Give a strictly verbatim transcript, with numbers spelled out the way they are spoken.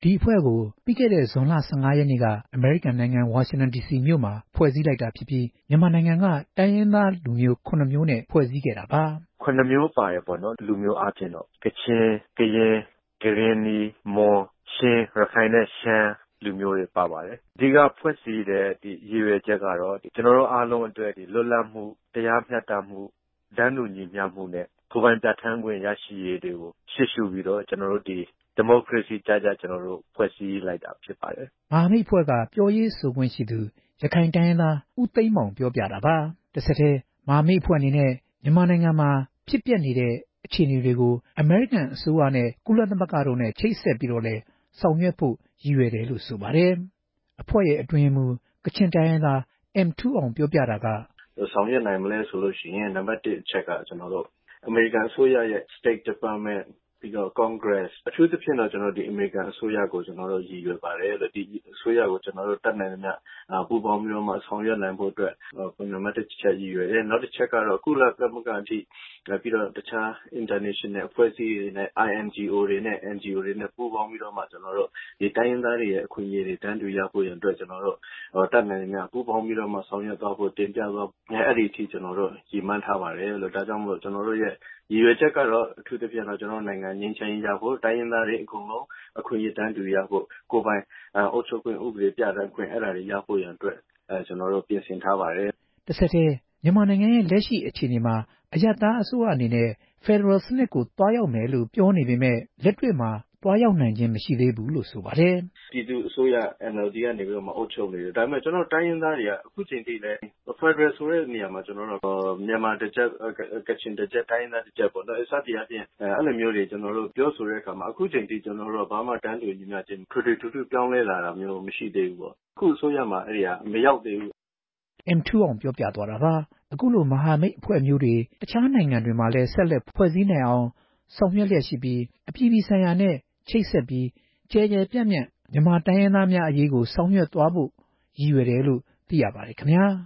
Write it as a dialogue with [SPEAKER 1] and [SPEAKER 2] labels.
[SPEAKER 1] ဒီအဖွဲ့ကိုပြီးခဲ့တဲ့ဇွန်လဆယ့်ငါးရက်နေ့ကအမေရိကန်နိုင်ငံဝါရှင်တန်ဒီစီမြို့မှာဖွဲ့စည်းလိုက်တာဖြစ်ပြီးမြန်မာနိုင်ငံကတိုင်းရင်းသားလူမျိုးခုနှစ်မျိုးနဲ့ဖွဲ့စည်းခဲ့တာပါ
[SPEAKER 2] ခုနှစ်မျိုးပါရပေါ့နော်လူမျိုးအပြင်တော့ကချင်ကရင်ကရင်နီမွန်ရှမ်းရခိုင်နဲ့ရှမ်းလူမျိုးတွေပါပါတယ်ဒီကဖွဲ့စည်းတဲ့ဒီရည်ရွယ်ချက်ကတော့ကျွန်တော်တို့အားလုံးအတွက်ဒီလွတ်လပ်မှုတရားမျှတမှုတန်းတူညီမျှမှုနဲ့ကိုယ်ပိုင်ပြဋ္ဌာန်းခွင့်ရရှိရေးတွေကိုရှေ့ရှုပြီးတော့ကျွန်တော်တို့ဒီဒီမိုကရေစီကြကြကျွန်တော်တို့ဖွဲ့စည်းလိုက်တာဖြစ်ပါတယ်
[SPEAKER 1] မဟာမိတ်အဖွဲ့ကပြောရေးဆိုခွင့်ရှိသူရခိုင်တိုင်းရင်းသားဦးသိန်းမောင်ပြောပြတာပါတစ်ဆက်တည်းမဟာမိတ်အဖွဲ့အနေနဲ့မြန်မာနိုင်ငံမှာဖြစ်ပျက်နေတဲ့အခြေအနေတွေကိုအမေရိကန်အစိုးရနဲ့ကုလသမဂ္ဂတို့နဲ့ချိတ်ဆက်ပြီးတော့လဲဆောင်ရွက်ဖို့ရည်ရွယ်တယ်လို့ဆိုပါတယ်အဖွဲ့ရဲ့အတွင်းမှုကချင်တိုင်းရင်းသား အမ် တူး အောင်ပြောပြတာက
[SPEAKER 2] ဆောင်ရွက်နိုင်မလဲဆိုလို့ရှိရင်နံပါတ်တစ်အချက်ကကျွန်တော်တို့အမေရိကန်အစိုးရရဲ့ State Department ပြီးတော့ Congress အထူးသဖြင့်တော့ကျွန်တော်ဒီအမေရိကန်အစိုးရကိုကျွန်တော်တို့ရည်ရွယ်ပါတယ်လို့ဒီအစိုးရကိုကျွန်တော်တို့တတ်နိုင်သမျှပူးပေါင်းပြီးတော့မှဆောင်ရွက်နိုင်ဖို့အတွက်နံပါတ်တစ်ချက်ရည်ရွယ်တယ်နောက်တစ်ချက်ကတော့ကုလသမဂ္ဂအထိပြီးတော့တခြား international အဖွဲ့အစည်းတွေနဲ့ I N G O တွေနဲ့ N G O တွေနဲ့ပူးပေါင်းပြီးတော့မှကျွန်တော်တို့ဒီတိုင်းရင်းသားတွေရဲ့အခွင့်အရေးတွေတန်းတူရဖို့ရန်အတွက်ကျွန်တော်တို့တတ်နိုင်သမျှပူးပေါင်းပြီးတော့မှဆောင်ရွက်သွားဖို့တင်ပြသွားအဲ့ဒီအထိကျွန်တော်တို့ရည်မှန်းထားပါတယ်လို့ဒါကြောင့်မို့လို့ကျွန်တော်တို့ရဲ့ရည်ရွယ်ချက်ကတော့အထူးသဖြင့်တော့ကျွန်တော်နိုင်ငံငြိမ်းချမ်းရေးရဖို့တိုင်းရင်းသားတွေအကုန်လုံးအခွင့်အရေးတန်းတူရဖို့ကိုယ်ပိုင်အုပ်ချုပ်ခွင့်ဥပဒေပြဋ္ဌာန်းခွင့်အဲ့ဒါတွေရဖို့ရန်အတွက်အဲကျွန်တော်တို့ပြင်ဆင်ထားပါတယ်
[SPEAKER 1] တစ်ဆက်တည်းမြန်မာနိုင်ငံရဲ့လက်ရှိအခြေအနေမှာအရပ်သားအစိုးရအနေနဲ့ဖက်ဒရယ်စနစ်ကိုတွားရောက်မယ်လို့ပြောနေပေမဲ့လက်တွေ့မှာတွားရောက်နိုင်ခြင်းမရှိသေးဘူးလို့ဆိုပါတယ်
[SPEAKER 2] ပြည်သူအစိုးရ N L D ကနေပြီးတော့မှအုပ်ချုပ်နေတယ်ဒါပေမဲ့ကျွန်တော်တိုင်းရင်းသားတွေကအခုချိန်ထိလည်းဖက်ဒရယ်ဆိုတဲ့နေရာမှာကျွန်တော်တို့မြန်မာတစ်ချက်ကချင်တစ်ချက်တိုင်းရင်းသားတစ်ချက်ပေါ့နော်အစတရားဖြင့်အဲ့လိုမျိုးတွေကျွန်တော်တို့ပြောဆိုတဲ့အခါမှာအခုချိန်ထိကျွန်တော်တို့ဘာမှတန်းတူညီမျှခြင်းထွေထွေထူးထူးပြောင်းလဲလာတာမျိုးမရှိသေးဘူးပေါ့အခုအစိုးရမှာအဲ့ဒီဟာမရောက်သေးဘူး
[SPEAKER 1] အမ် တူး အောင်ပြောပြသွားတာပါအခုလိုမဟာမိတ်အဖွဲ့မျိုးတွေတခြားနိုင်ငံတွေမှာလည်းဆက်လက်ဖွဲ့စည်းနိုင်အောင်ဆောင်ရွက်လျက်ရှိပြီးအပြည်ပြည်ဆိုင်ရာနဲ့ချိတ်ဆက်ပြီးကျယ်ကျယ်ပြန့်ပြန့်မြန်မာတိုင်းရင်းသားများအရေးကိုဆောင်ရွက်သွားဖို့ရည်ရွယ်တယ်လို့သိရပါတယ်ခင်ဗျာ